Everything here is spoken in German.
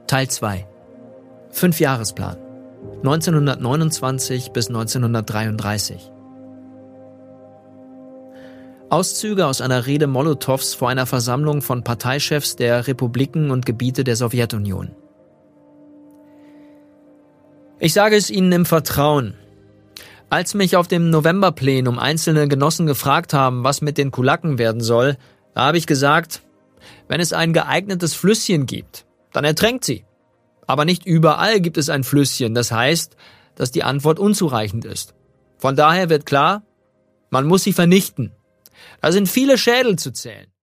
Teil 2. 5-Jahresplan. 1929 bis 1933. Auszüge aus einer Rede Molotows vor einer Versammlung von Parteichefs der Republiken und Gebiete der Sowjetunion. Ich sage es Ihnen im Vertrauen. Als mich auf dem Novemberplenum einzelne Genossen gefragt haben, was mit den Kulaken werden soll, da habe ich gesagt, wenn es ein geeignetes Flüsschen gibt, dann ertränkt sie. Aber nicht überall gibt es ein Flüsschen, das heißt, dass die Antwort unzureichend ist. Von daher wird klar, man muss sie vernichten. Da sind viele Schädel zu zählen.